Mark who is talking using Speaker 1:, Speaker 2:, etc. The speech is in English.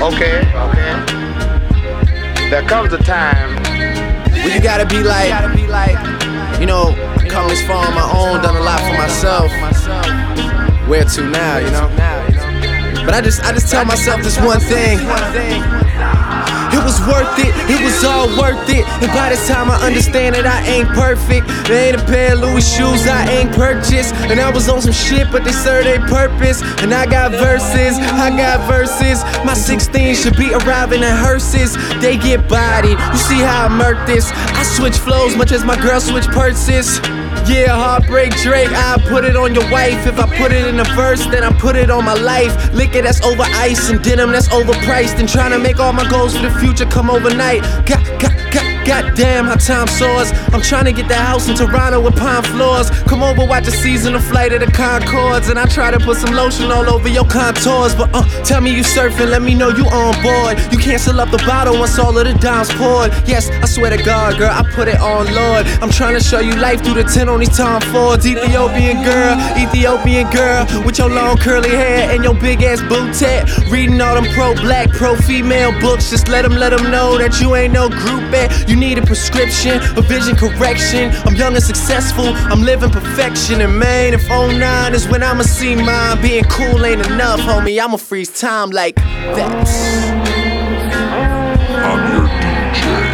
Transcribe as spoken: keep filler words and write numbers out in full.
Speaker 1: Okay, okay. There comes a time
Speaker 2: when you gotta be like, you know, come this far on my own, done a lot for myself. Where to now, you know? But I just, I just tell myself this one thing. It was worth it, it was all worth it. And by this time I understand that I ain't perfect. There ain't a pair of Louis shoes I ain't purchased. And I was on some shit, but they serve their purpose. And I got verses, I got verses. My sixteen should be arriving in hearses. They get bodied, you see how I murk this. I switch flows much as my girl switch purses. Yeah, heartbreak Drake, I put it on your wife. If I put it in a verse, then I put it on my life. Liquor that's over ice and denim that's overpriced. And trying to make all my goals for the future come overnight. God, God, God, goddamn how time soars. I'm trying to get the house in Toronto with pine floors. Come over, watch a seasonal flight of the Concords. And I try to put some lotion all over your contours. But uh, tell me you surfing, let me know you on board. You cancel up the bottle once all of the dimes poured. Yes, I swear to God, girl, I put it on Lord. I'm trying to show you life through the tin on these Tom Fords. Ethiopian girl, Ethiopian girl, with your long curly hair and your big ass boot tat. Reading all them pro-black, pro-female books. Just let them, let them know that you ain't no groupie. You need a prescription, a vision correction. I'm young and successful, I'm living perfection. And man, if oh nine is when I'ma see mine, being cool ain't enough, homie, I'ma freeze time like that.
Speaker 3: I'm your D J.